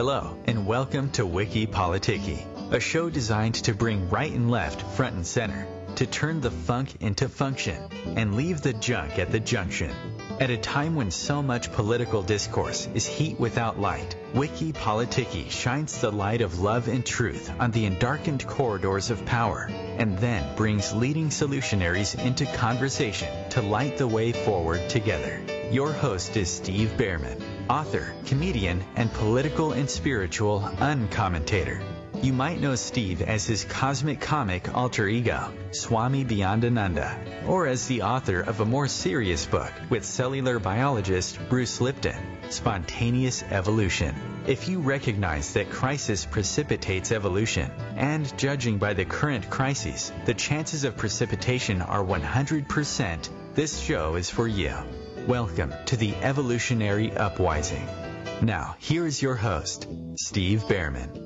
Hello, and welcome to Wiki Politiki, a show designed to bring right and left front and center, to turn the funk into function, and leave the junk at the junction. At a time when so much political discourse is heat without light, Wiki Politiki shines the light of love and truth on the endarkened corridors of power, and then brings leading solutionaries into conversation to light the way forward together. Your host is Steve Behrman, author, comedian, and political and spiritual uncommentator. You might know Steve as his cosmic comic alter ego, Swami Beyondananda, or as the author of a more serious book with cellular biologist Bruce Lipton, Spontaneous Evolution. If you recognize that crisis precipitates evolution, and judging by the current crises, the chances of precipitation are 100%, this show is for you. Welcome to the Evolutionary Upwising. Now, here is your host, Steve Behrman.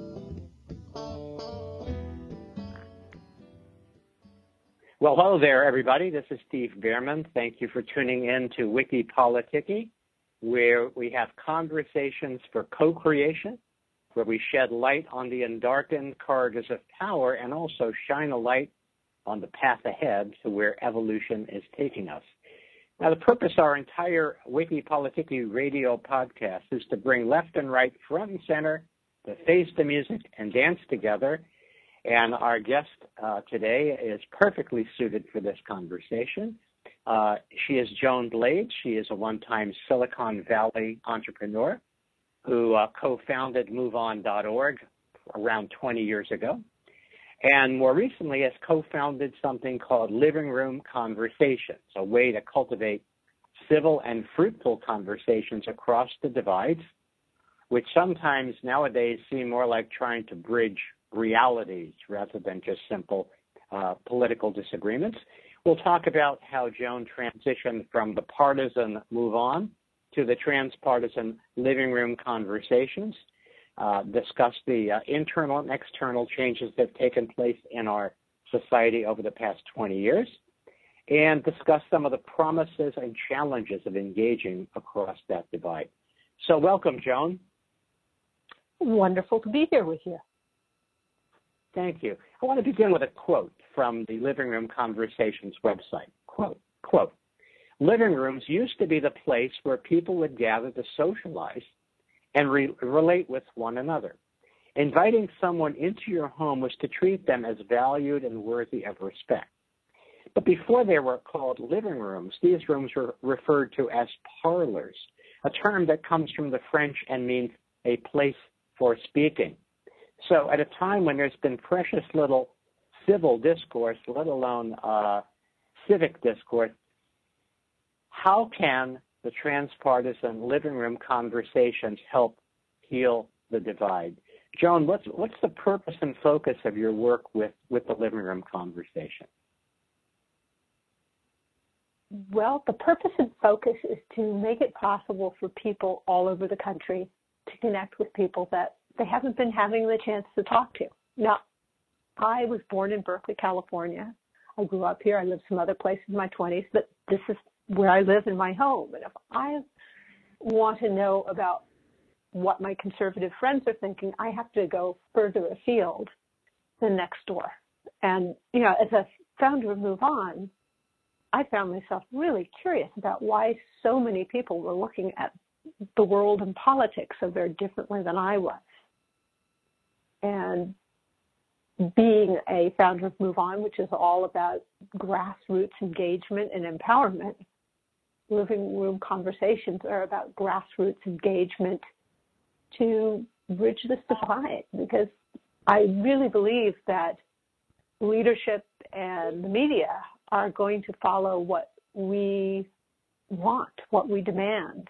Well, hello there, everybody. This is Steve Behrman. Thank you for tuning in to Wiki Politiki, where we have conversations for co-creation, where we shed light on the endarkened corridors of power and also shine a light on the path ahead to where evolution is taking us. Now, the purpose of our entire Wiki Politiki radio podcast is to bring left and right, front and center, to face the music and dance together. And our guest today is perfectly suited for this conversation. She is Joan Blades. She is a one-time Silicon Valley entrepreneur who co-founded MoveOn.org around 20 years ago, and more recently has co-founded something called Living Room Conversations, a way to cultivate civil and fruitful conversations across the divides, which sometimes nowadays seem more like trying to bridge realities rather than just simple political disagreements. We'll talk about how Joan transitioned from the partisan Move On to the transpartisan Living Room Conversations, discuss the internal and external changes that have taken place in our society over the past 20 years, and discuss some of the promises and challenges of engaging across that divide. So welcome, Joan. Wonderful to be here with you. Thank you. I want to begin with a quote from the Living Room Conversations website. Quote, living rooms used to be the place where people would gather to socialize and relate with one another. Inviting someone into your home was to treat them as valued and worthy of respect. But before they were called living rooms, these rooms were referred to as parlors, a term that comes from the French and means a place for speaking. So at a time when there's been precious little civil discourse, let alone civic discourse, how can the transpartisan living room conversations help heal the divide? Joan, what's the purpose and focus of your work with the living room conversation? Well, the purpose and focus is to make it possible for people all over the country to connect with people that they haven't been having the chance to talk to. Now, I was born in Berkeley, California. I grew up here. I lived some other places in my 20s, but this is where I live in my home. And if I want to know about what my conservative friends are thinking, I have to go further afield than next door. And, as a founder of Move On, I found myself really curious about why so many people were looking at the world and politics so very differently than I was. And being a founder of Move On, which is all about grassroots engagement and empowerment, living room conversations are about grassroots engagement to bridge this divide, because I really believe that leadership and the media are going to follow what we want, what we demand.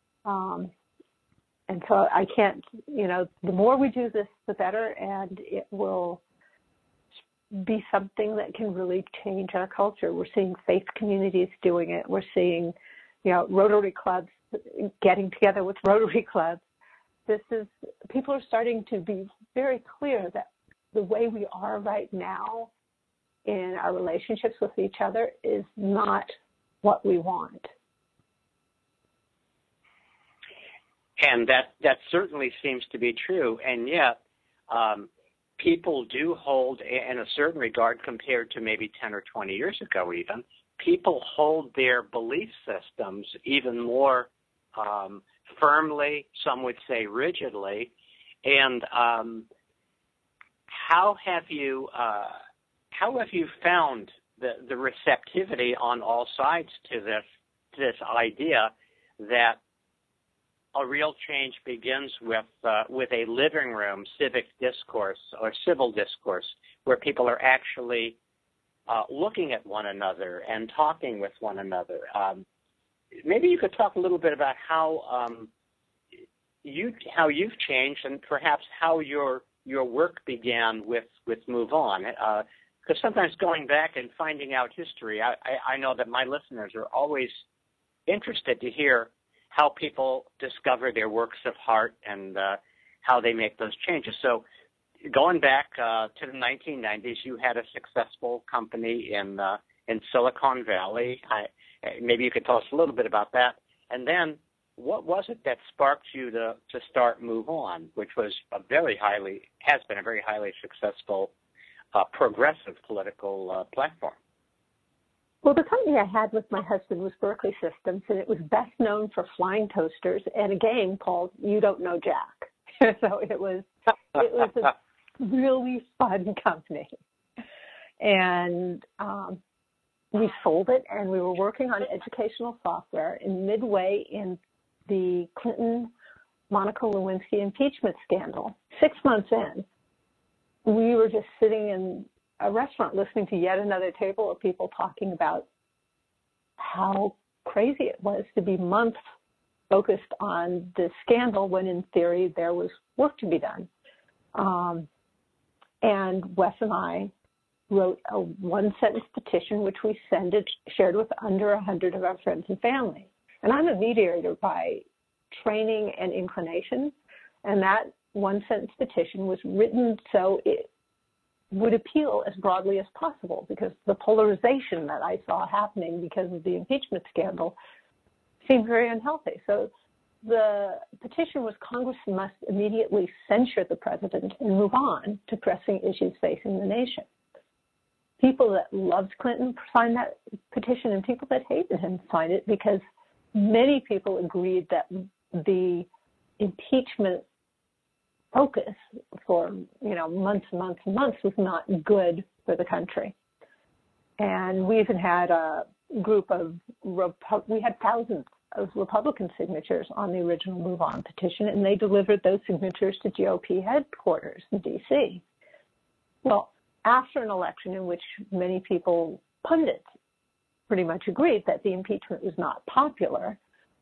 And so I can't, the more we do this, the better, and it will be something that can really change our culture. We're seeing faith communities doing it. We're seeing, Rotary clubs getting together with Rotary clubs. People are starting to be very clear that the way we are right now in our relationships with each other is not what we want. And that certainly seems to be true. And yet, people do hold, in a certain regard, compared to maybe 10 or 20 years ago even, people hold their belief systems even more firmly, some would say rigidly. And how have you found the receptivity on all sides to this idea that a real change begins with a living room civic discourse or civil discourse where people are actually looking at one another and talking with one another? Maybe you could talk a little bit about how you've changed and perhaps how your work began with Move On. Because sometimes going back and finding out history, I know that my listeners are always interested to hear how people discover their works of art and how they make those changes. So going back to the 1990s, you had a successful company in Silicon Valley. Maybe you could tell us a little bit about that. And then what was it that sparked you to start Move On, which has been a very highly successful progressive political platform? Well, the company I had with my husband was Berkeley Systems, and it was best known for flying toasters and a game called You Don't Know Jack. So it was a really fun company. And we sold it, and we were working on educational software. And midway in the Clinton-Monica Lewinsky impeachment scandal, 6 months in, we were just sitting in a restaurant listening to yet another table of people talking about how crazy it was to be months focused on this scandal when in theory there was work to be done. And Wes and I wrote a one-sentence petition which we shared with under 100 of our friends and family. And I'm a mediator by training and inclination, and that one-sentence petition was written so it would appeal as broadly as possible, because the polarization that I saw happening because of the impeachment scandal seemed very unhealthy. So the petition was Congress must immediately censure the president and move on to pressing issues facing the nation. People that loved Clinton signed that petition, and people that hated him signed it because many people agreed that the impeachment focus for months was not good for the country. And we even had a group of we had thousands of Republican signatures on the original Move On petition, and they delivered those signatures to GOP headquarters in D.C. Well, after an election in which many people, pundits, pretty much agreed that the impeachment was not popular,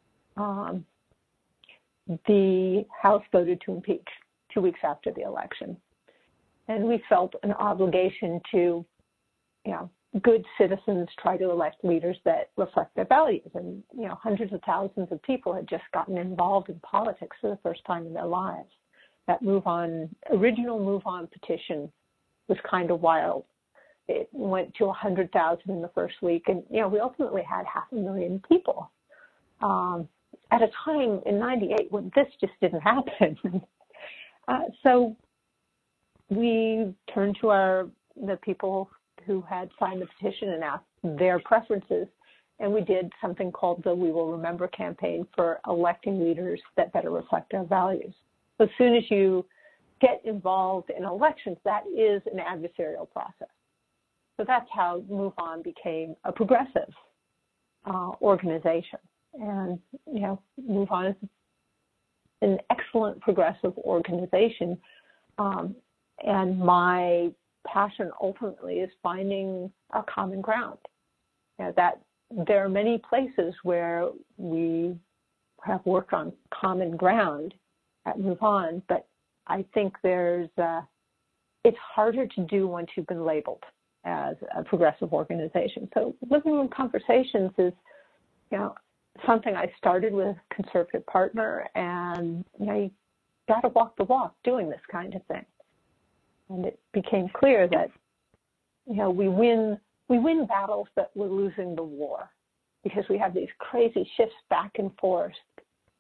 the House voted to impeach 2 weeks after the election. And we felt an obligation to, good citizens try to elect leaders that reflect their values. And, hundreds of thousands of people had just gotten involved in politics for the first time in their lives. That original Move On petition was kind of wild. It went to 100,000 in the first week. And, we ultimately had 500,000 people at a time in 98 when this just didn't happen. So we turned to the people who had signed the petition and asked their preferences, and we did something called the We Will Remember campaign for electing leaders that better reflect our values. So as soon as you get involved in elections, that is an adversarial process. So that's how Move On became a progressive organization. And, Move On is an excellent progressive organization. And my passion ultimately is finding a common ground. That there are many places where we have worked on common ground at Move On, but I think it's harder to do once you've been labeled as a progressive organization. So Living Room Conversations is, something I started with a conservative partner, and you got to walk the walk doing this kind of thing. And it became clear that we win battles, but we're losing the war because we have these crazy shifts back and forth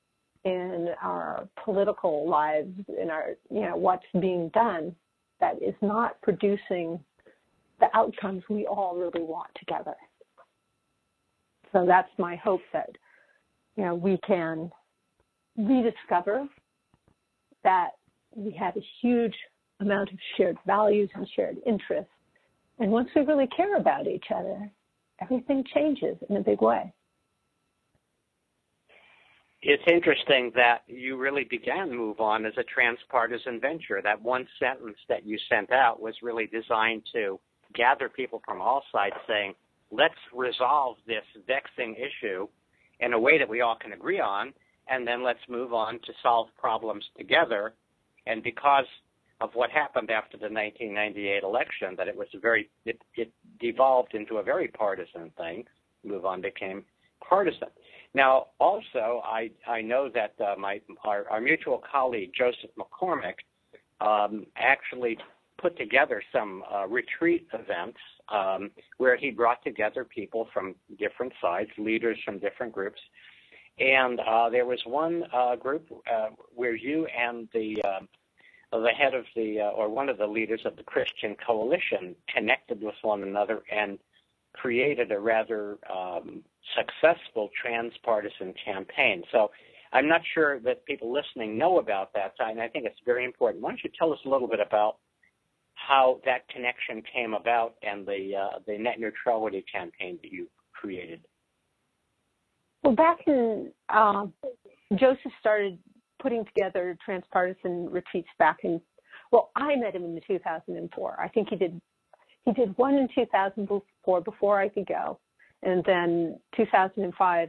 in our political lives, in our, what's being done, that is not producing the outcomes we all really want together. So that's my hope that, we can rediscover that we have a huge amount of shared values and shared interests. And once we really care about each other, everything changes in a big way. It's interesting that you really began Move On as a transpartisan venture. That one sentence that you sent out was really designed to gather people from all sides saying, let's resolve this vexing issue in a way that we all can agree on, and then let's move on to solve problems together. And because of what happened after the 1998 election, that it devolved into a very partisan thing. Move On became partisan. Now, also, I know that our mutual colleague, Joseph McCormick, actually put together some retreat events where he brought together people from different sides, leaders from different groups. And there was one group where you and the head of or one of the leaders of the Christian Coalition connected with one another and created a rather successful transpartisan campaign. So I'm not sure that people listening know about that, and I think it's very important. Why don't you tell us a little bit about how that connection came about and the net neutrality campaign that you created? Well, back in Joseph started putting together transpartisan retreats back in. Well, I met him in 2004. I think he did one in 2004 before I could go, and then 2005.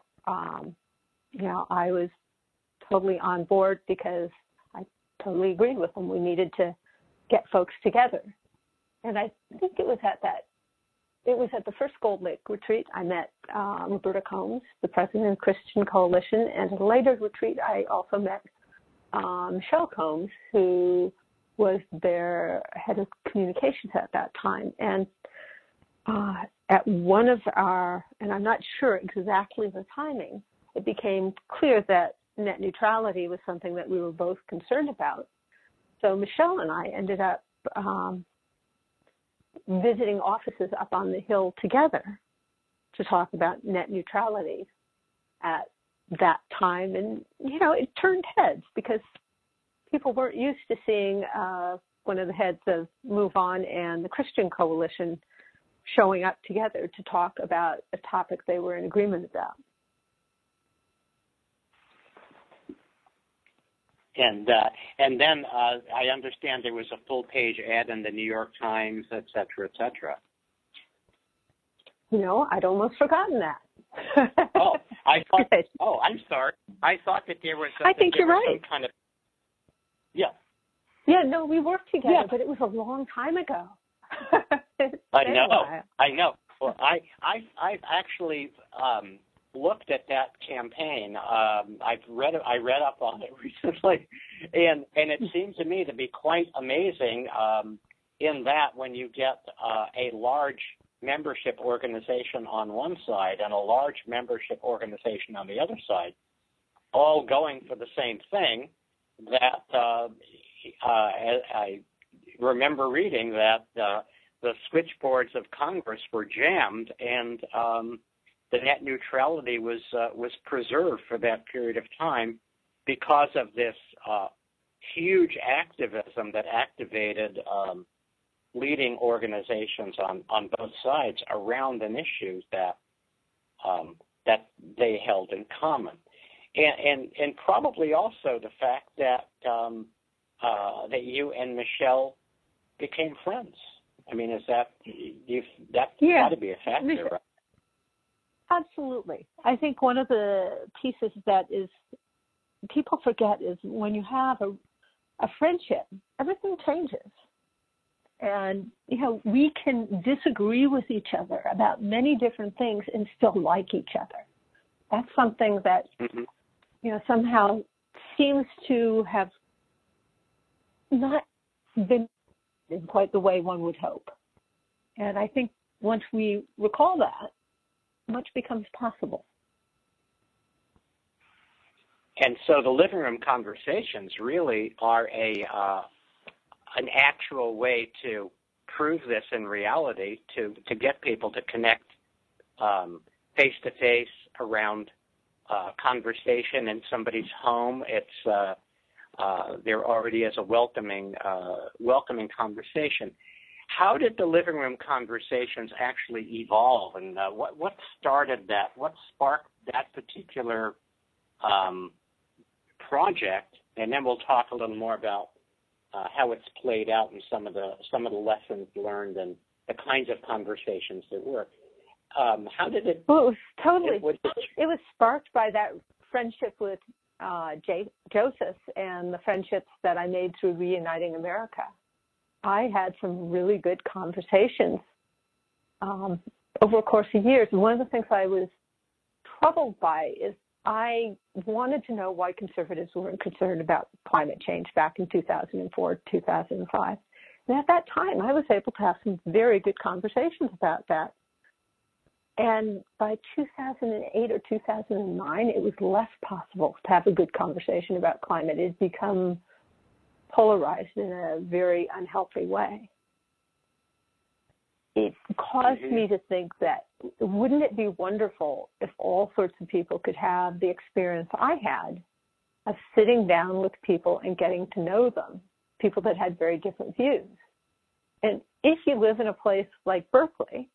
I was totally on board because I totally agreed with him. We needed to get folks together, and I think it was at the first Gold Lake retreat I met Roberta Combs, the president of the Christian Coalition, and at a later retreat I also met Michelle Combs, who was their head of communications at that time. And at one of and I'm not sure exactly the timing, it became clear that net neutrality was something that we were both concerned about. So Michelle and I ended up visiting offices up on the Hill together to talk about net neutrality at that time. And, it turned heads because people weren't used to seeing one of the heads of Move On and the Christian Coalition showing up together to talk about a topic they were in agreement about. And then I understand there was a full-page ad in the New York Times, et cetera, et cetera. I'd almost forgotten that. I'm sorry. I thought that there was. I think you're right. Some kind of. Yeah. Yeah. No, we worked together, but it was a long time ago. I know. Well, I've actually looked at that campaign. I read up on it recently, and it seems to me to be quite amazing in that when you get a large membership organization on one side and a large membership organization on the other side, all going for the same thing, that I remember reading that the switchboards of Congress were jammed and the net neutrality was preserved for that period of time because of this huge activism that activated leading organizations on both sides around an issue that they held in common, and probably also the fact that that you and Michelle became friends. I mean, that's got to be a factor, right? Absolutely. I think one of the pieces that is people forget is when you have a friendship, everything changes. And, we can disagree with each other about many different things and still like each other. That's something that, somehow seems to have not been in quite the way one would hope. And I think once we recall that, much becomes possible. And so the living room conversations really are an actual way to prove this in reality, to get people to connect face-to-face around conversation in somebody's home. It's there already is a welcoming conversation. How did the living room conversations actually evolve, and what started that? What sparked that particular project? And then we'll talk a little more about how it's played out in some of the lessons learned and the kinds of conversations that work. How did it? Well, it was sparked by that friendship with Joseph and the friendships that I made through Reuniting America. I had some really good conversations over a course of years. And one of the things I was troubled by is I wanted to know why conservatives weren't concerned about climate change back in 2004, 2005. And at that time, I was able to have some very good conversations about that. And by 2008 or 2009, it was less possible to have a good conversation about climate. It had become polarized in a very unhealthy way. It caused me to think that wouldn't it be wonderful if all sorts of people could have the experience I had of sitting down with people and getting to know them, people that had very different views. And if you live in a place like Berkeley,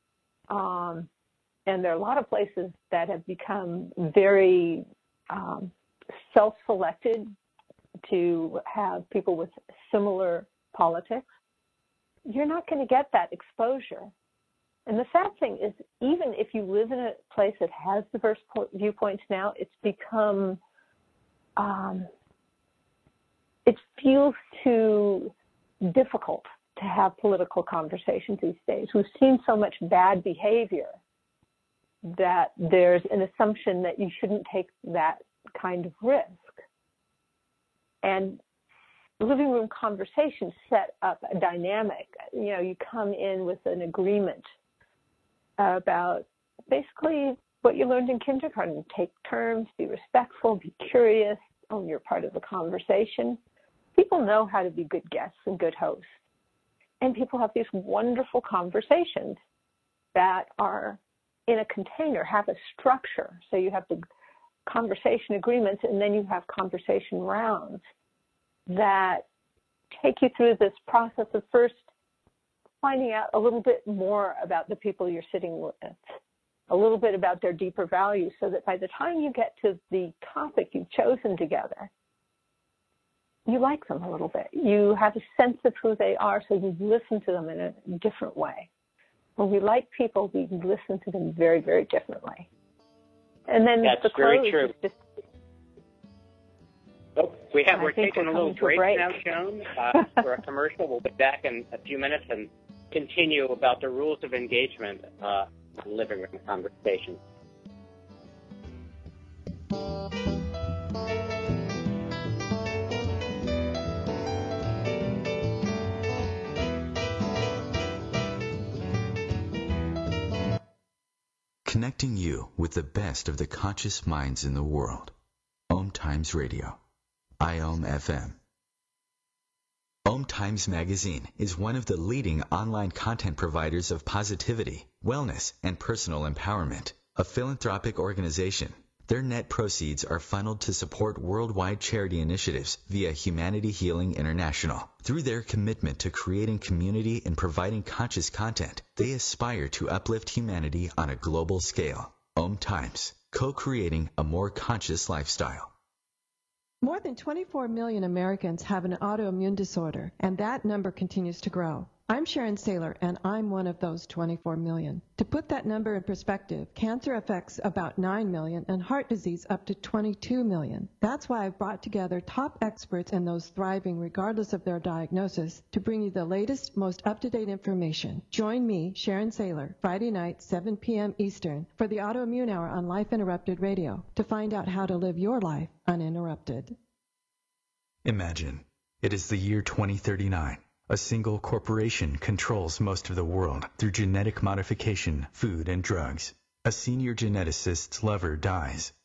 and there are a lot of places that have become very self-selected to have people with similar politics, you're not going to get that exposure. And the sad thing is, even if you live in a place that has diverse viewpoints now, it's become, it feels too difficult to have political conversations these days. We've seen so much bad behavior that there's an assumption that you shouldn't take that kind of risk. And living room conversations set up a dynamic. You know, you come in with an agreement about basically what you learned in kindergarten. Take turns, be respectful, be curious, own your part of the conversation. People know how to be good guests and good hosts. And people have these wonderful conversations that are in a container, have a structure. So you have the conversation agreements, and then you have conversation rounds that take you through this process of first finding out a little bit more about the people you're sitting with, a little bit about their deeper values, so that by the time you get to the topic you've chosen together, you like them a little bit. You have a sense of who they are, so you listen to them in a different way. When we like people, we listen to them very, very differently. And then that's very true. We're taking a little break now, Joan, for a commercial. We'll be back in a few minutes and continue about the rules of engagement in living room conversations. Connecting you with the best of the conscious minds in the world. Om Times Radio. IOM FM. Om Times Magazine is one of the leading online content providers of positivity, wellness, and personal empowerment. A philanthropic organization, their net proceeds are funneled to support worldwide charity initiatives via Humanity Healing International. Through their commitment to creating community and providing conscious content, they aspire to uplift humanity on a global scale. Om Times, co-creating a more conscious lifestyle. More than 24 million Americans have an autoimmune disorder, and that number continues to grow. I'm Sharon Saylor, and I'm one of those 24 million. To put that number in perspective, cancer affects about 9 million and heart disease up to 22 million. That's why I've brought together top experts and those thriving regardless of their diagnosis to bring you the latest, most up-to-date information. Join me, Sharon Saylor, Friday night, 7 p.m. Eastern, for the Autoimmune Hour on Life Interrupted Radio to find out how to live your life uninterrupted. Imagine, it is the year 2039. A single corporation controls most of the world through genetic modification, food, and drugs. A senior geneticist's lover dies.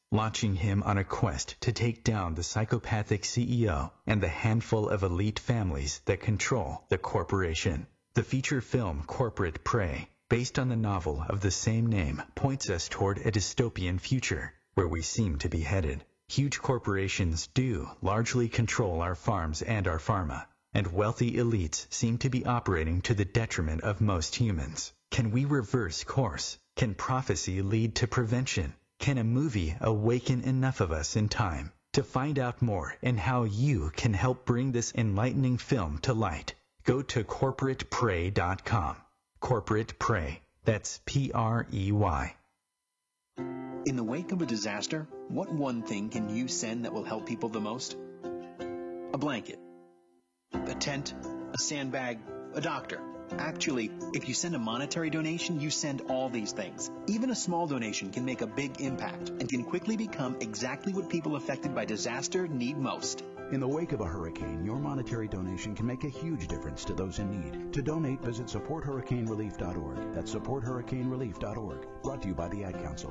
launching him on a quest to take down the psychopathic CEO and the handful of elite families that control the corporation. The feature film Corporate Prey, based on the novel of the same name, points us toward a dystopian future where we seem to be headed. Huge corporations do largely control our farms and our pharma, and wealthy elites seem to be operating to the detriment of most humans. Can we reverse course? Can prophecy lead to prevention? Can a movie awaken enough of us in time? To find out more and how you can help bring this enlightening film to light, go to corporateprey.com. Corporate Prey. That's Prey. In the wake of a disaster, what one thing can you send that will help people the most? A blanket, a tent, a sandbag, a doctor. Actually, if you send a monetary donation, you send all these things. Even a small donation can make a big impact and can quickly become exactly what people affected by disaster need most. In the wake of a hurricane, your monetary donation can make a huge difference to those in need. To donate, visit supporthurricanerelief.org. That's supporthurricanerelief.org. Brought to you by the Ad Council.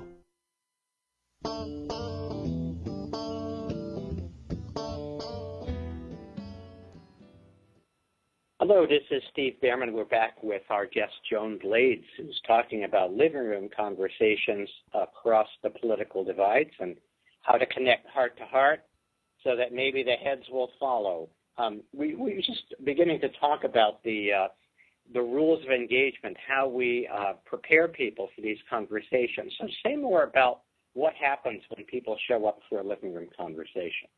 Hello, this is Steve Behrman. We're back with our guest, Joan Blades, who's talking about living room conversations across the political divides and how to connect heart to heart so that maybe the heads will follow. We were just beginning to talk about the rules of engagement, how we prepare people for these conversations. So say more about what happens when people show up for a living room conversation.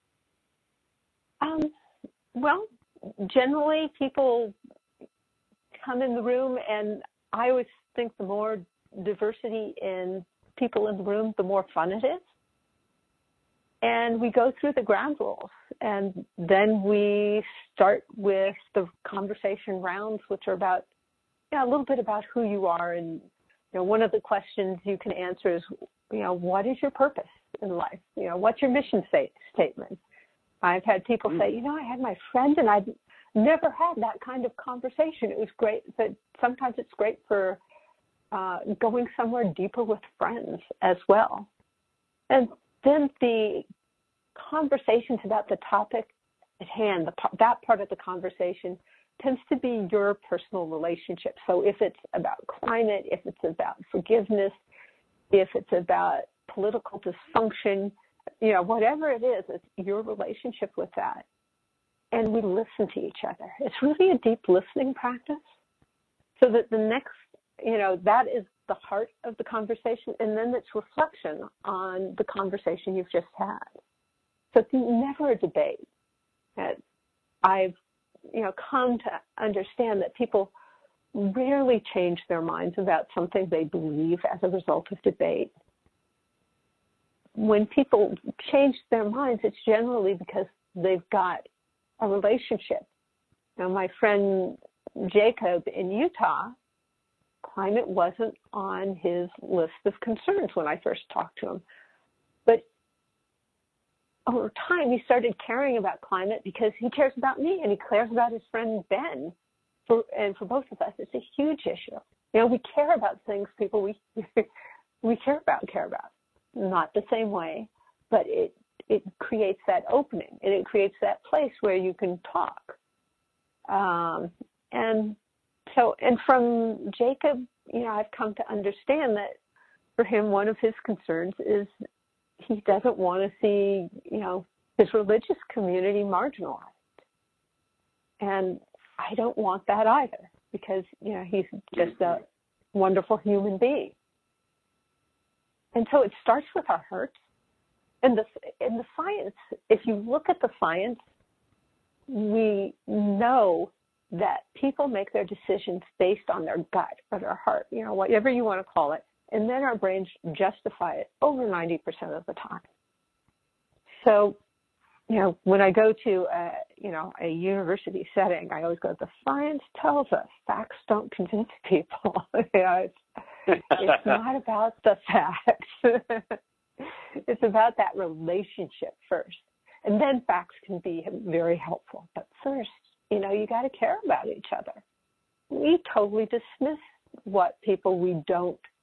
Well, generally people come in the room, and I always think the more diversity in people in the room, the more fun it is. And we go through the ground rules, and then we start with the conversation rounds, which are about a little bit about who you are. And one of the questions you can answer is, what is your purpose in life? What's your mission statement? I've had people say, I had my friend and I'd never had that kind of conversation. It was great, but sometimes it's great for going somewhere deeper with friends as well. And then the conversations about the topic at hand, that part of the conversation tends to be your personal relationship. So if it's about climate, if it's about forgiveness, if it's about political dysfunction, whatever it is, it's your relationship with that. And we listen to each other. It's really a deep listening practice so that the next, that is the heart of the conversation, and then it's reflection on the conversation you've just had. So it's never a debate. I've, come to understand that people rarely change their minds about something they believe as a result of debate. When people change their minds, it's generally because they've got a relationship. Now, my friend Jacob in Utah, climate wasn't on his list of concerns when I first talked to him. But over time, he started caring about climate because he cares about me and he cares about his friend Ben. And for both of us, it's a huge issue. We care about things people we care about. Not the same way, but it creates that opening and it creates that place where you can talk. And from Jacob, I've come to understand that for him, one of his concerns is he doesn't want to see, his religious community marginalized. And I don't want that either because, he's just a wonderful human being. And so it starts with our hearts. And the science, if you look at the science, we know that people make their decisions based on their gut or their heart, whatever you want to call it. And then our brains justify it over 90% of the time. So, when I go to a university setting, I always go, the science tells us, facts don't convince people. It's not about the facts. It's about that relationship first. And then facts can be very helpful. But first, you got to care about each other. We totally dismiss what people we don't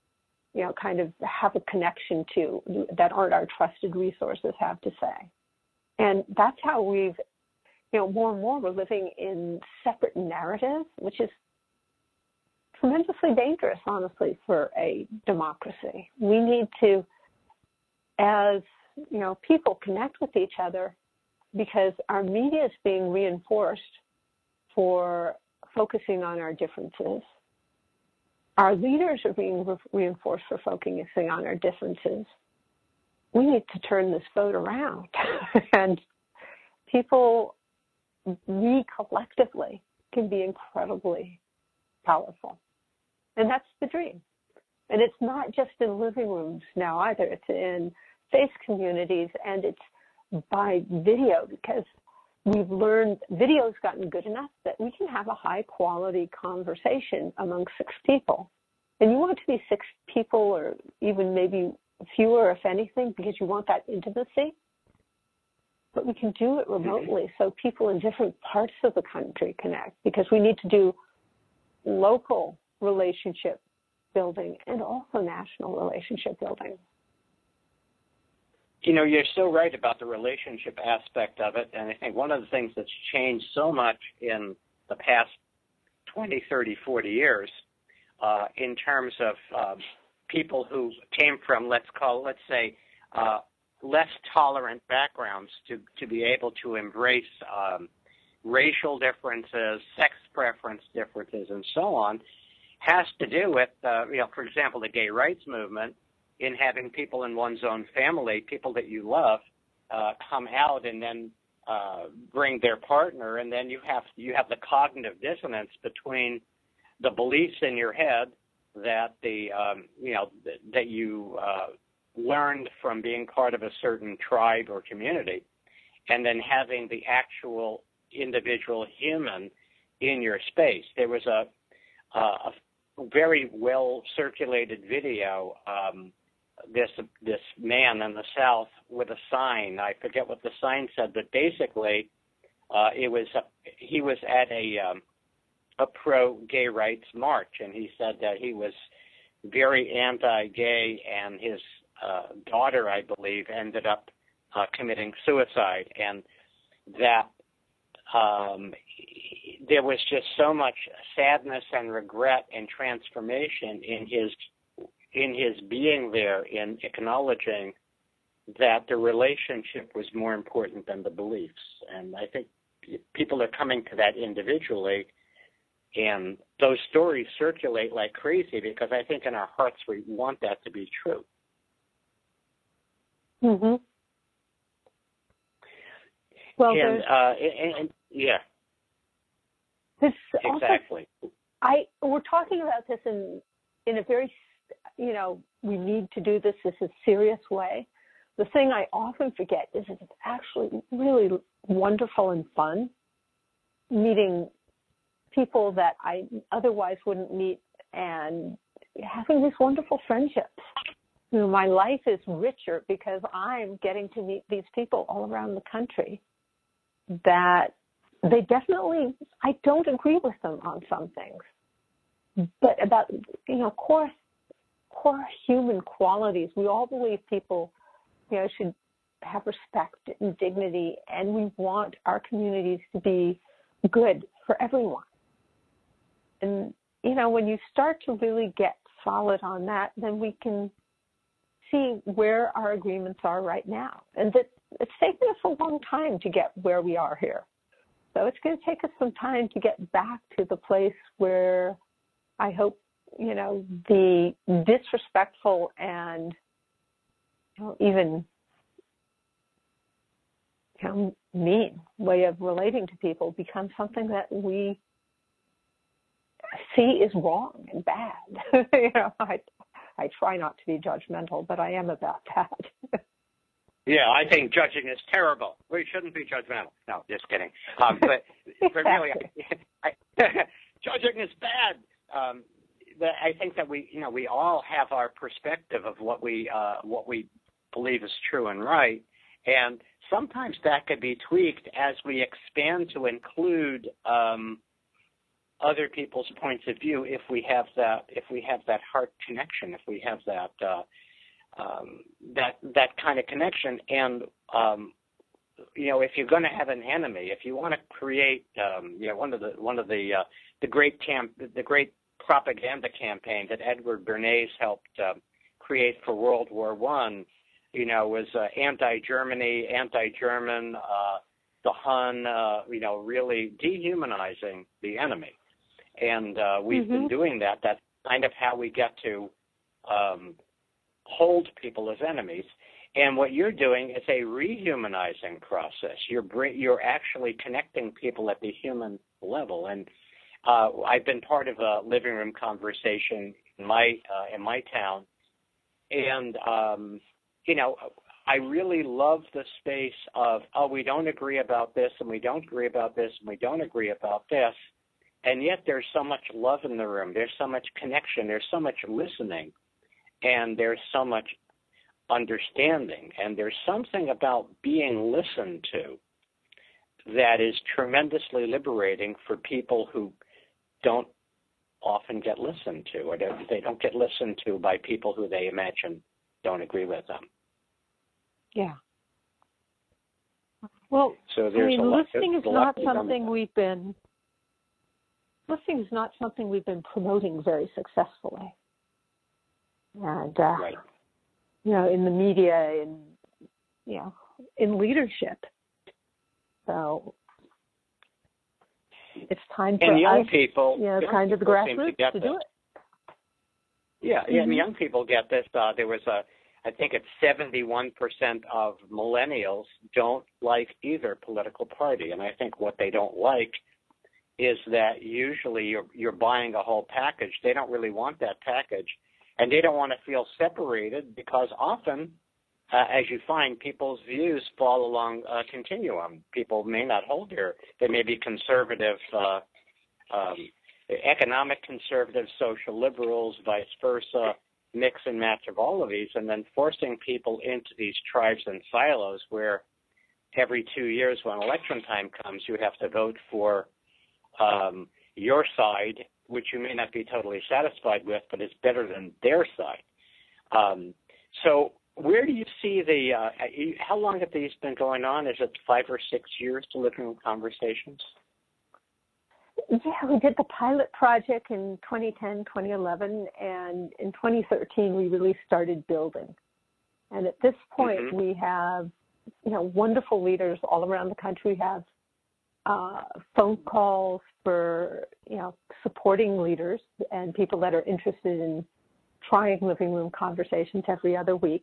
kind of have a connection to, that aren't our trusted resources have to say. And that's how we've, more and more we're living in separate narratives, which is tremendously dangerous, honestly, for a democracy. We need to, as people, connect with each other, because our media is being reinforced for focusing on our differences. Our leaders are being reinforced for focusing on our differences. We need to turn this vote around. And people, we collectively can be incredibly powerful. And that's the dream. And it's not just in living rooms now either. It's in faith communities, and it's by video, because we've learned video's gotten good enough that we can have a high quality conversation among 6 people. And you want it to be 6 people, or even maybe fewer, if anything, because you want that intimacy. But we can do it remotely, so people in different parts of the country connect, because we need to do local relationship building and also national relationship building. You're so right about the relationship aspect of it, and I think one of the things that's changed so much in the past 20, 30, 40 years in terms of people who came from, let's say, less tolerant backgrounds to be able to embrace racial differences, sex preference differences, and so on, has to do with, for example, the gay rights movement, in having people in one's own family, people that you love, come out and then bring their partner, and then you have the cognitive dissonance between the beliefs in your head that that you learned from being part of a certain tribe or community, and then having the actual individual human in your space. There was a very well circulated video. This man in the South with a sign. I forget what the sign said, but basically, he was at a pro-gay rights march, and he said that he was very anti-gay, and his daughter, I believe, ended up committing suicide, and that there was just so much sadness and regret and transformation in his being there, in acknowledging that the relationship was more important than the beliefs. And I think people are coming to that individually, and those stories circulate like crazy, because I think in our hearts we want that to be true. Mm-hmm. Well, yeah. This exactly. Also, we're talking about this in a very, we need to do this in a serious way. The thing I often forget is it's actually really wonderful and fun meeting people that I otherwise wouldn't meet and having these wonderful friendships. My life is richer because I'm getting to meet these people all around the country that they definitely, I don't agree with them on some things, but about, core human qualities. We all believe people, should have respect and dignity, and we want our communities to be good for everyone. And, when you start to really get solid on that, then we can see where our agreements are right now. And that it's taken us a long time to get where we are here. So it's going to take us some time to get back to the place where I hope, the disrespectful and even mean way of relating to people becomes something that we see is wrong and bad. I try not to be judgmental, but I am about that. Yeah, I think judging is terrible. We shouldn't be judgmental. No, just kidding. But really, judging is bad. I think that we all have our perspective of what we believe is true and right, and sometimes that could be tweaked as we expand to include other people's points of view if we have that heart connection, if we have that that kind of connection. And if you're going to have an enemy, if you want to create one of the great propaganda campaign that Edward Bernays helped create for World War I, was anti-Germany, anti-German, the Hun, really dehumanizing the enemy. And we've been doing that. That's kind of how we get to hold people as enemies. And what you're doing is a rehumanizing process. You're actually connecting people at the human level. And I've been part of a living room conversation in my town, and I really love the space of, we don't agree about this, and we don't agree about this, and we don't agree about this, and yet there's so much love in the room. There's so much connection. There's so much listening, and there's so much understanding, and there's something about being listened to that is tremendously liberating for people who don't often get listened to, or they don't get listened to by people who they imagine don't agree with them. Yeah. Well, so listening is not something we've been promoting very successfully. And right. In the media and in leadership. So it's time for young us, people, kind of the grassroots to do it. Yeah, and young people get this. There was I think it's 71% of millennials don't like either political party, and I think what they don't like is that usually you're buying a whole package. They don't really want that package, and they don't want to feel separated because often, as you find, people's views fall along a continuum. People may not hold they may be conservative, economic conservatives, social liberals, vice versa, mix and match of all of these, and then forcing people into these tribes and silos where every 2 years when election time comes, you have to vote for your side, which you may not be totally satisfied with, but it's better than their side. So where do you see how long have these been going on? Is it 5 or 6 years, the Living Room Conversations? Yeah, we did the pilot project in 2010, 2011, and in 2013 we really started building. And at this point we have, wonderful leaders all around the country. We have phone calls for, supporting leaders and people that are interested in trying Living Room Conversations every other week.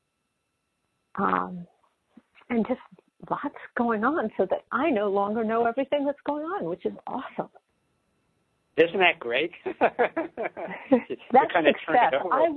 And just lots going on so that I no longer know everything that's going on, which is awesome. Isn't that great? That's success.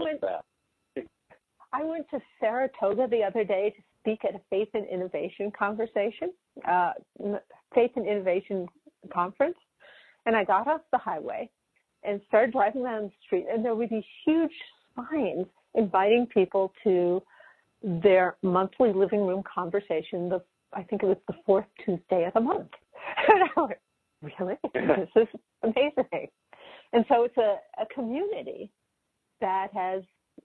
I went to Saratoga the other day to speak at a Faith and Innovation conversation, Faith and Innovation conference, and I got off the highway and started driving down the street, and there were these huge signs inviting people to their monthly living room conversation. I think it was the fourth Tuesday of the month. And I went, really? This is amazing. And so it's a community that has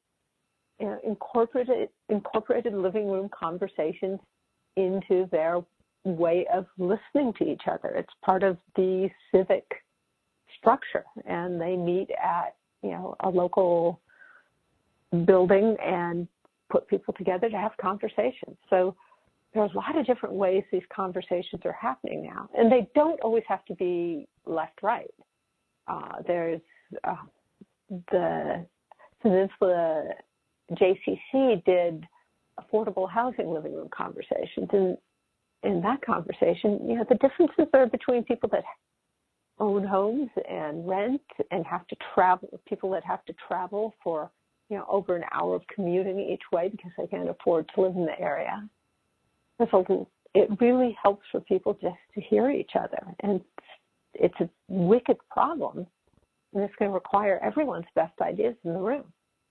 incorporated living room conversations into their way of listening to each other. It's part of the civic structure, and they meet at a local building and put people together to have conversations. So there's a lot of different ways these conversations are happening now, and they don't always have to be left-right. There's the Peninsula JCC did affordable housing living room conversations, and in that conversation, the differences are between people that own homes and rent and have to travel, people that have to travel for over an hour of commuting each way because they can't afford to live in the area. So it really helps for people just to hear each other. And it's a wicked problem, and it's going to require everyone's best ideas in the room.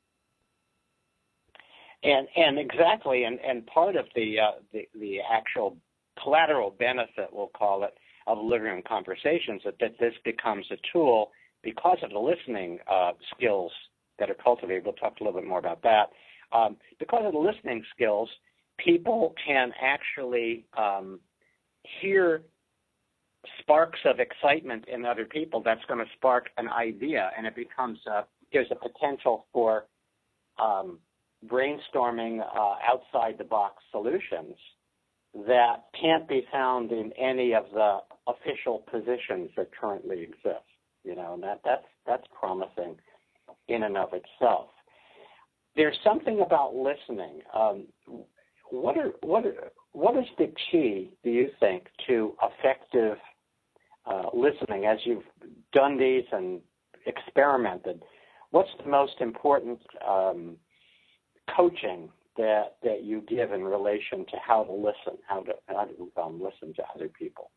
And exactly, and part of the actual collateral benefit, we'll call it, of living room conversations, that this becomes a tool because of the listening skills that are cultivated. We'll talk a little bit more about that. Because of the listening skills, people can actually hear sparks of excitement in other people. That's going to spark an idea, and it becomes there's a potential for brainstorming outside-the-box solutions that can't be found in any of the official positions that currently exist. And that's promising in and of itself. There's something about listening. What is the key, do you think, to effective listening? As you've done these and experimented, what's the most important coaching that you give in relation to how to listen, how to listen to other people?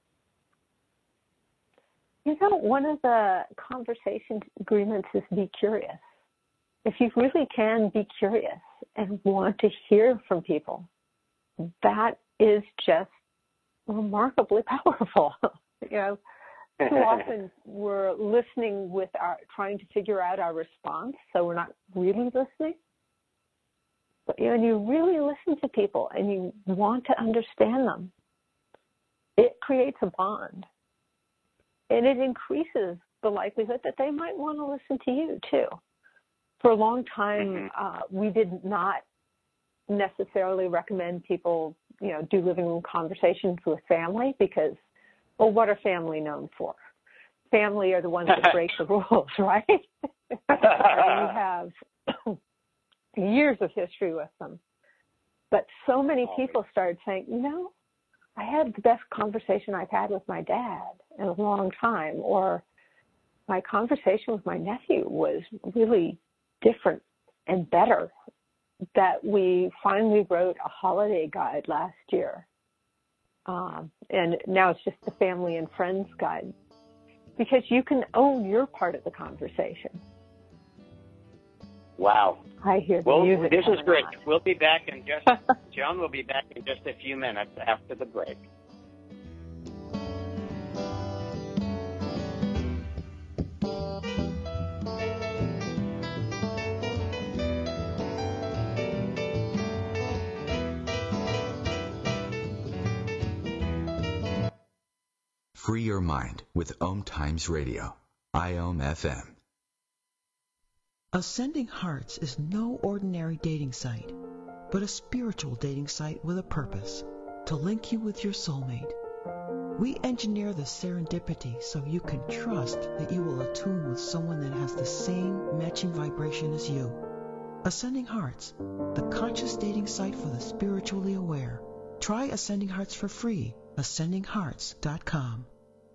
One of the conversation agreements is be curious. If you really can be curious and want to hear from people, that is just remarkably powerful. Too often we're listening with trying to figure out our response, so we're not really listening. But when you really listen to people and you want to understand them, it creates a bond. And it increases the likelihood that they might want to listen to you, too. For a long time, we did not necessarily recommend people, do living room conversations with family because, well, what are family known for? Family are the ones that break the rules, right? We have years of history with them. But so many people started saying, I had the best conversation I've had with my dad in a long time, or my conversation with my nephew was really different and better, that we finally wrote a holiday guide last year. And now it's just the family and friends guide, because you can own your part of the conversation. Wow. I hear the music. This is great. We'll be back in Joan will be back in just a few minutes after the break. Free your mind with Om Times Radio, IOM FM. Ascending Hearts is no ordinary dating site, but a spiritual dating site with a purpose, to link you with your soulmate. We engineer the serendipity so you can trust that you will attune with someone that has the same matching vibration as you. Ascending Hearts, the conscious dating site for the spiritually aware. Try Ascending Hearts for free, ascendinghearts.com.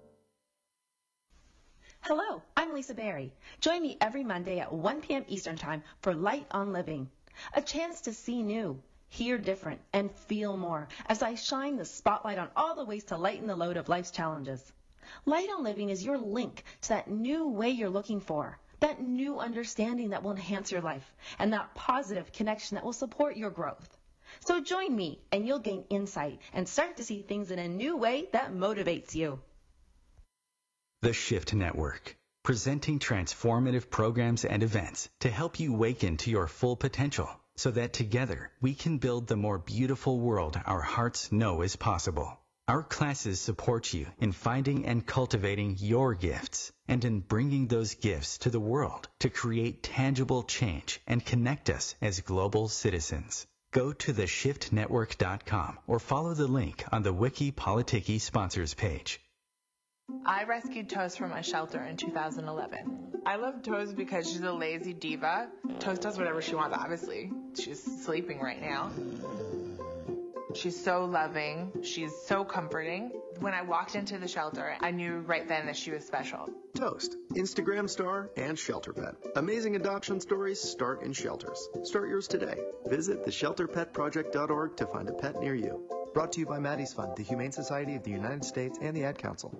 Hello, I'm Lisa Berry. Join me every Monday at 1 p.m. Eastern Time for Light on Living, a chance to see new, hear different, and feel more as I shine the spotlight on all the ways to lighten the load of life's challenges. Light on Living is your link to that new way you're looking for, that new understanding that will enhance your life, and that positive connection that will support your growth. So join me, and you'll gain insight and start to see things in a new way that motivates you. The Shift Network, presenting transformative programs and events to help you waken to your full potential so that together we can build the more beautiful world our hearts know is possible. Our classes support you in finding and cultivating your gifts and in bringing those gifts to the world to create tangible change and connect us as global citizens. Go to theshiftnetwork.com or follow the link on the Wiki Politiki sponsors page. I rescued Toast from a shelter in 2011. I love Toast because she's a lazy diva. Toast does whatever she wants, obviously. She's sleeping right now. She's so loving. She's so comforting. When I walked into the shelter, I knew right then that she was special. Toast, Instagram star and shelter pet. Amazing adoption stories start in shelters. Start yours today. Visit theshelterpetproject.org to find a pet near you. Brought to you by Maddie's Fund, the Humane Society of the United States, and the Ad Council.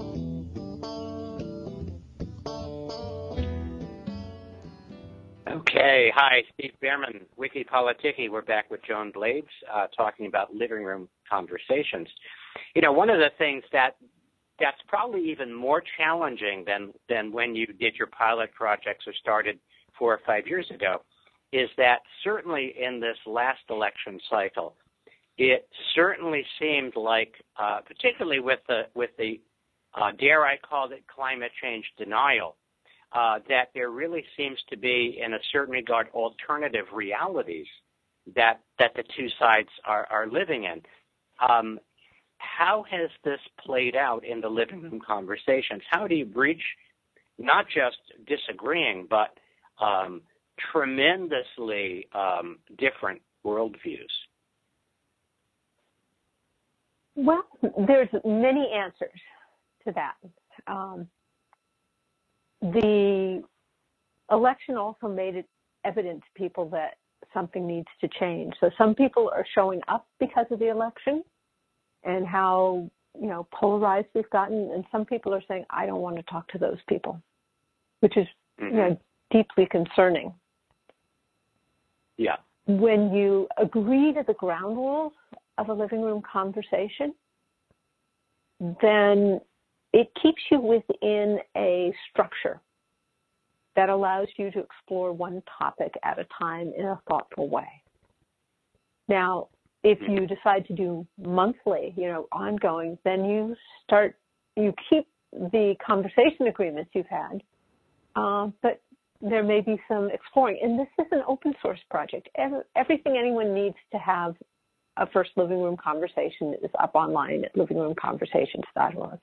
Okay. Okay, hi, Steve Behrman, Wiki Politicki. We're back with Joan Blades talking about living room conversations. You know, one of the things that's probably even more challenging than when you did your pilot projects or started 4 or 5 years ago is that certainly in this last election cycle, it certainly seemed like, particularly with the dare I call it climate change denial, that there really seems to be, in a certain regard, alternative realities that the two sides are living in. How has this played out in the living room conversations? How do you breach not just disagreeing, but tremendously different worldviews? Well, there's many answers to that. The election also made it evident to people that something needs to change. So some people are showing up because of the election and how, you know, polarized we've gotten, and some people are saying, I don't want to talk to those people, which is, you know, deeply concerning. Yeah. When you agree to the ground rules of a living room conversation, then it keeps you within a structure that allows you to explore one topic at a time in a thoughtful way. Now, if you decide to do monthly, you know, ongoing, then you keep the conversation agreements you've had, but there may be some exploring. And this is an open source project. Everything anyone needs to have a first living room conversation is up online at livingroomconversations.org.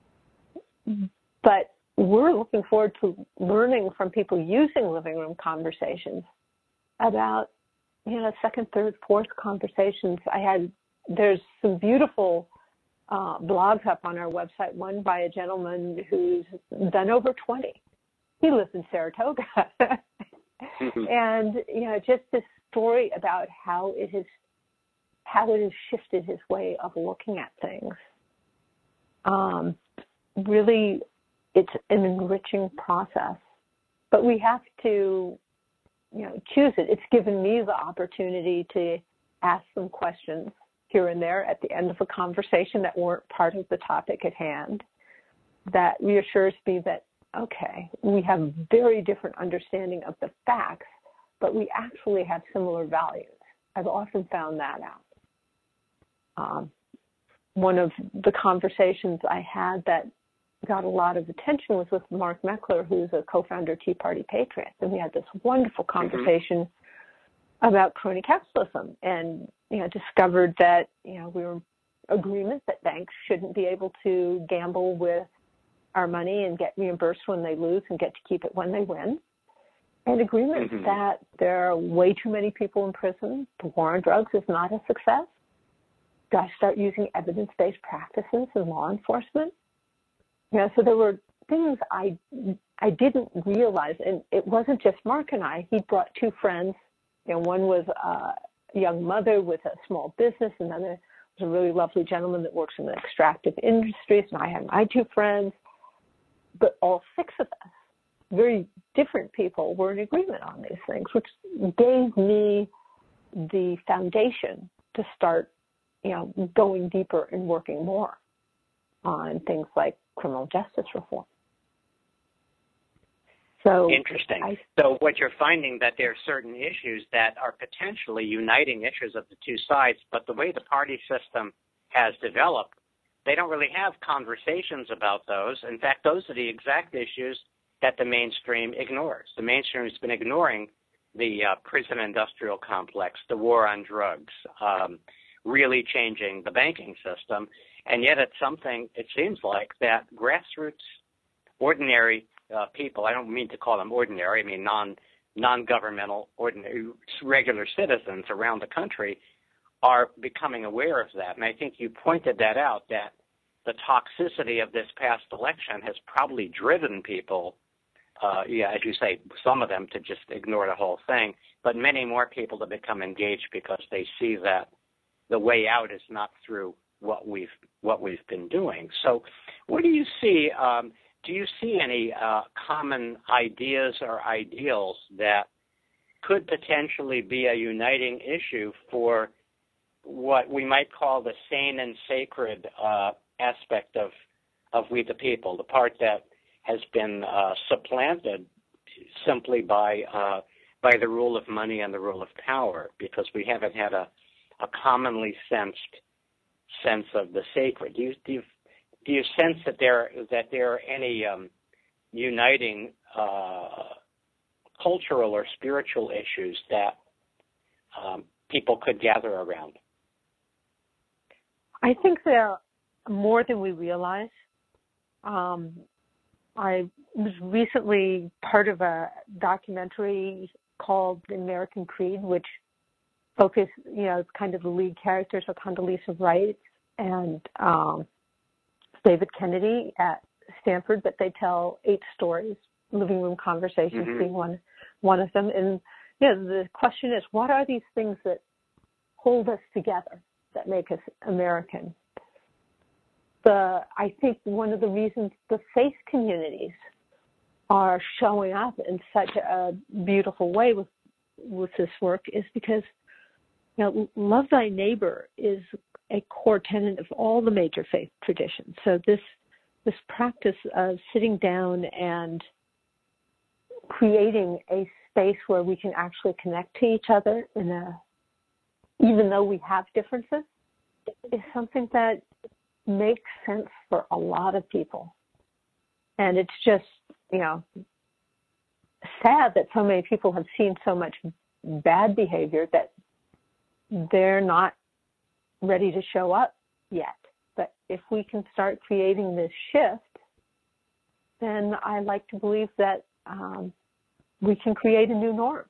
But we're looking forward to learning from people using living room conversations about, you know, second, third, fourth conversations. There's some beautiful blogs up on our website, one by a gentleman who's done over 20. He lives in Saratoga. And, you know, just this story about how it has shifted his way of looking at things. Really, it's an enriching process, but we have to, you know, choose it. It's given me the opportunity to ask some questions here and there at the end of a conversation that weren't part of the topic at hand. That reassures me that, okay, we have very different understanding of the facts, but we actually have similar values. I've often found that out. One of the conversations I had that got a lot of attention was with Mark Meckler, who's a co-founder of Tea Party Patriots, and we had this wonderful conversation about crony capitalism, and, you know, discovered that, you know, we were in agreement that banks shouldn't be able to gamble with our money and get reimbursed when they lose and get to keep it when they win, and agreement that there are way too many people in prison. The war on drugs is not a success. Got to start using evidence-based practices in law enforcement. You know, so there were things I didn't realize, and it wasn't just Mark and I. He brought two friends. You know, one was a young mother with a small business, and another was a really lovely gentleman that works in the extractive industries, and I had my two friends. But all six of us, very different people, were in agreement on these things, which gave me the foundation to start, you know, going deeper and working more on things like criminal justice reform. So interesting. So what you're finding that there are certain issues that are potentially uniting issues of the two sides, but the way the party system has developed, they don't really have conversations about those. In fact, those are the exact issues that the mainstream ignores. The mainstream has been ignoring the prison industrial complex, the war on drugs, really changing the banking system. And yet it's something, it seems like, that grassroots, ordinary people, I don't mean to call them ordinary, I mean non-governmental, ordinary, regular citizens around the country are becoming aware of that. And I think you pointed that out, that the toxicity of this past election has probably driven people, as you say, some of them to just ignore the whole thing, but many more people to become engaged because they see that the way out is not through what we've been doing. So what do you see? Do you see any common ideas or ideals that could potentially be a uniting issue for what we might call the sane and sacred aspect of We the People, the part that has been supplanted simply by the rule of money and the rule of power, because we haven't had a commonly sensed sense of the sacred. Do you sense that there are any uniting cultural or spiritual issues that people could gather around? I think there are more than we realize. I was recently part of a documentary called The American Creed, which focused, kind of the lead characters are Condoleezza Rice and David Kennedy at Stanford, but they tell 8 stories, living room conversations being one of them. And the question is, what are these things that hold us together, that make us American? I think one of the reasons the faith communities are showing up in such a beautiful way with this work is because, love thy neighbor is a core tenet of all the major faith traditions. So this practice of sitting down and creating a space where we can actually connect to each other even though we have differences, is something that makes sense for a lot of people. And it's just, sad that so many people have seen so much bad behavior that they're not ready to show up yet. But if we can start creating this shift, then I like to believe that we can create a new norm.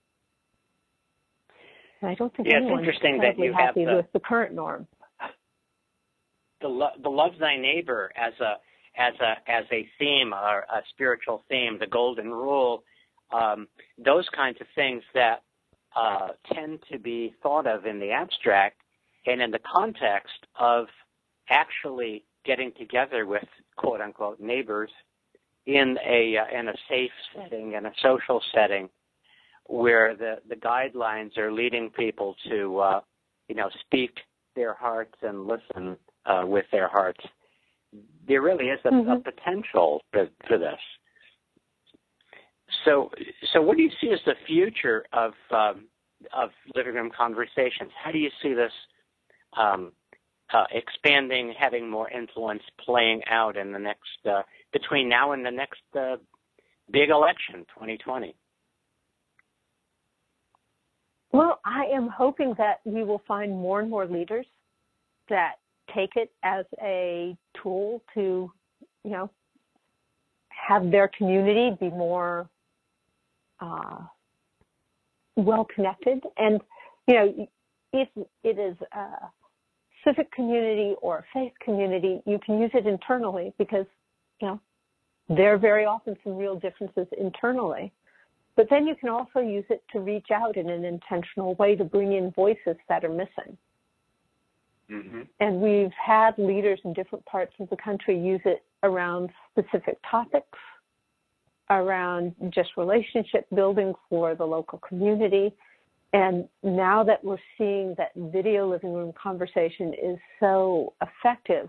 And I don't think anyone's terribly happy with the current norm. The love thy neighbor as a theme, or a spiritual theme, the golden rule, those kinds of things that tend to be thought of in the abstract and in the context of actually getting together with quote unquote neighbors in a safe setting, in a social setting, where the guidelines are leading people to speak their hearts and listen with their hearts. There really is a potential for this. So what do you see as the future of living room conversations? How do you see this expanding, having more influence, playing out in the next between now and the next big election, 2020? Well, I am hoping that we will find more and more leaders that take it as a tool to, have their community be more well-connected. And, if it is a civic community or a faith community, you can use it internally because, there are very often some real differences internally. But then you can also use it to reach out in an intentional way to bring in voices that are missing. Mm-hmm. And we've had leaders in different parts of the country use it around specific topics, around just relationship building for the local community. And now that we're seeing that video living room conversation is so effective,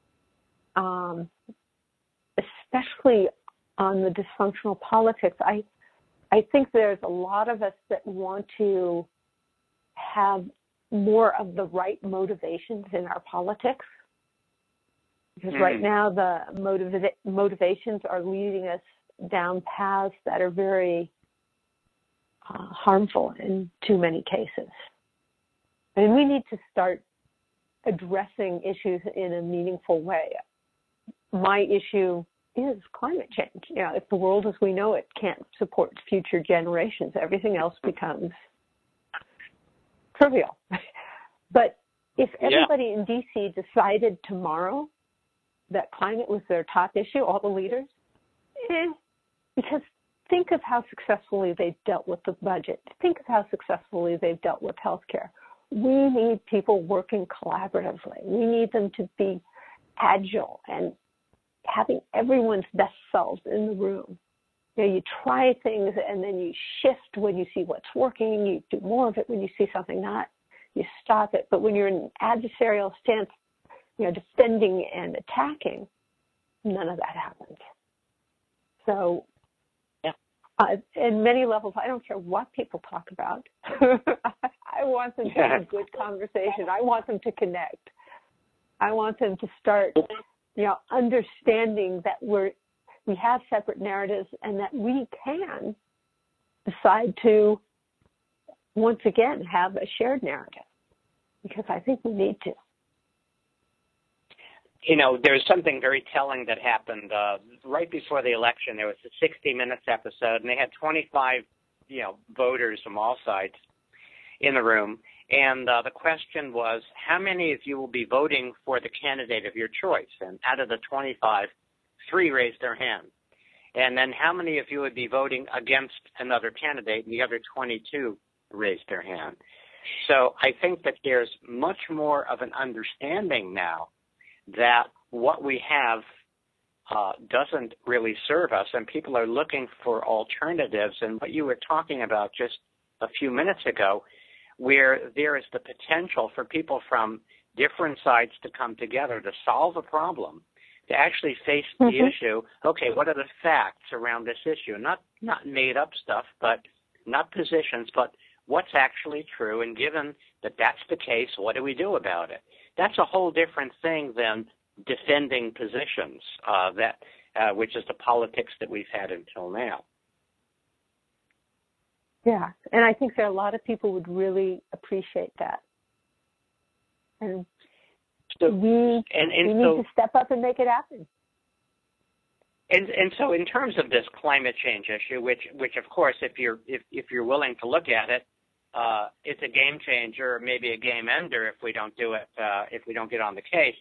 especially on the dysfunctional politics, I think there's a lot of us that want to have more of the right motivations in our politics. Because right now the motivations are leading us down paths that are very harmful in too many cases. And we need to start addressing issues in a meaningful way. My issue is climate change. If the world as we know it can't support future generations, everything else becomes trivial. But if everybody in D.C. decided tomorrow that climate was their top issue, all the leaders, because think of how successfully they've dealt with the budget. Think of how successfully they've dealt with healthcare. We need people working collaboratively. We need them to be agile and having everyone's best selves in the room. you try things and then you shift when you see what's working. You do more of it when you see something not. You stop it. But when you're in an adversarial stance, defending and attacking, none of that happens. So, in many levels, I don't care what people talk about. I want them to have a good conversation. I want them to connect. I want them to start, understanding that we have separate narratives and that we can decide to, once again, have a shared narrative, because I think we need to. There's something very telling that happened right before the election. There was a 60 Minutes episode, and they had 25, voters from all sides in the room. And the question was, how many of you will be voting for the candidate of your choice? And out of the 25, 3 raised their hand. And then how many of you would be voting against another candidate? And the other 22 raised their hand. So I think that there's much more of an understanding now that what we have doesn't really serve us, and people are looking for alternatives. And what you were talking about just a few minutes ago, where there is the potential for people from different sides to come together to solve a problem, to actually face the issue. Okay, what are the facts around this issue? Not made up stuff, but not positions, but what's actually true. And given that that's the case, what do we do about it? That's a whole different thing than defending positions, which is the politics that we've had until now. Yeah, and I think there are a lot of people would really appreciate that. And so, we need to step up and make it happen. And so in terms of this climate change issue, which of course, if you're willing to look at it, it's a game changer, maybe a game ender if we don't do it, if we don't get on the case.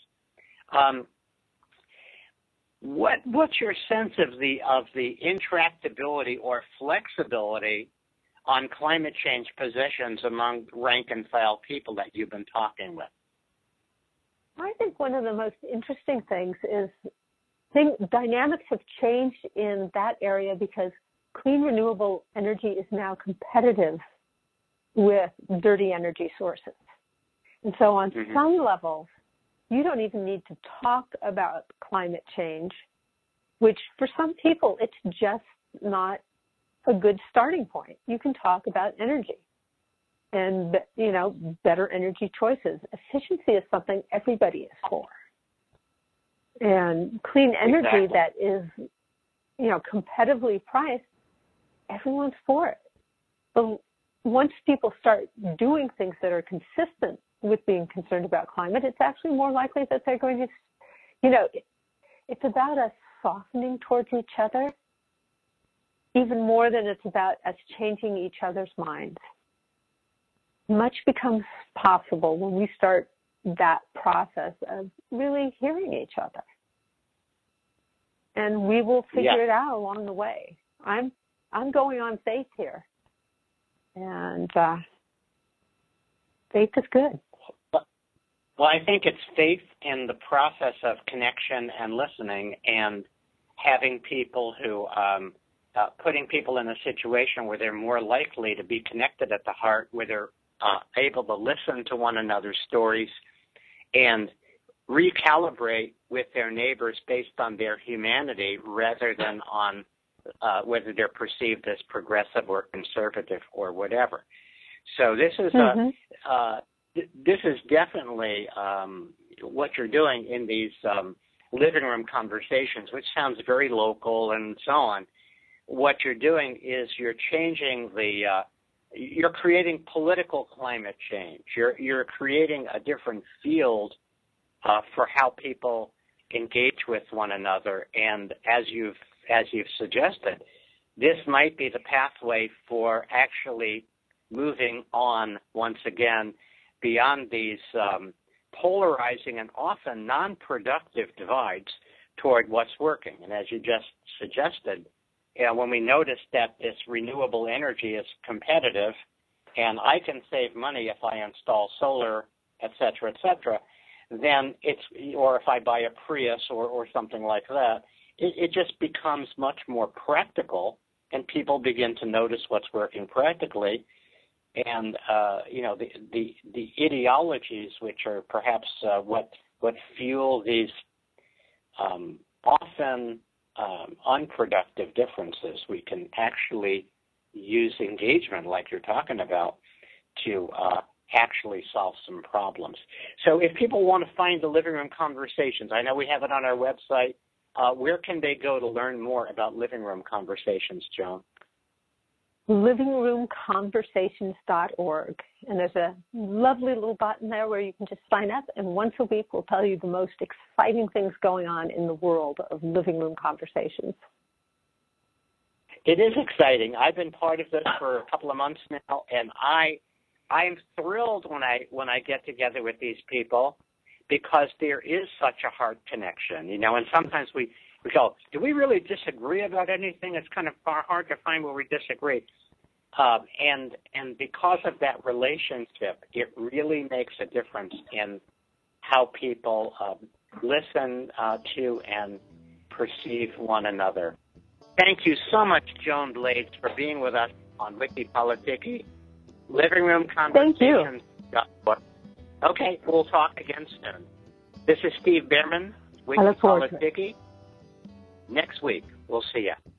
What's your sense of the intractability or flexibility on climate change positions among rank and file people that you've been talking with? I think one of the most interesting things is dynamics have changed in that area because clean renewable energy is now competitive with dirty energy sources. And so on some levels, you don't even need to talk about climate change, which for some people, it's just not a good starting point. You can talk about energy and, better energy choices. Efficiency is something everybody is for. And clean energy that is, competitively priced, everyone's for it. But once people start doing things that are consistent with being concerned about climate, it's actually more likely that they're going to, it's about us softening towards each other, even more than it's about us changing each other's minds. Much becomes possible when we start that process of really hearing each other. And we will figure it out along the way. I'm going on faith here. And faith is good. Well, I think it's faith in the process of connection and listening and having people who, putting people in a situation where they're more likely to be connected at the heart, where they're able to listen to one another's stories and recalibrate with their neighbors based on their humanity rather than on whether they're perceived as progressive or conservative or whatever. So this is this is definitely what you're doing in these living room conversations, which sounds very local and so on. What you're doing is you're changing you're creating political climate change. You're creating a different field for how people engage with one another. And as you've suggested, this might be the pathway for actually moving on once again beyond these polarizing and often non-productive divides toward what's working. And as you just suggested, when we notice that this renewable energy is competitive and I can save money if I install solar, et cetera, then or if I buy a Prius or something like that, it just becomes much more practical and people begin to notice what's working practically. And the ideologies, which are perhaps what fuel these often unproductive differences, we can actually use engagement, like you're talking about, to actually solve some problems. So if people want to find the Living Room Conversations, I know we have it on our website. Where can they go to learn more about Living Room Conversations, Joan? livingroomconversations.org. And there's a lovely little button there where you can just sign up, and once a week we'll tell you the most exciting things going on in the world of living room conversations. It is exciting. I've been part of this for a couple of months now, and I'm thrilled when I get together with these people, because there is such a heart connection, and sometimes we go, do we really disagree about anything? It's kind of hard to find where we disagree. And because of that relationship, it really makes a difference in how people listen to and perceive one another. Thank you so much, Joan Blades, for being with us on Wiki Politiki. Living Room Conversations. Thank you. Okay, we'll talk again soon. This is Steve Bhaerman, Wiki Politiki. Next week, we'll see you.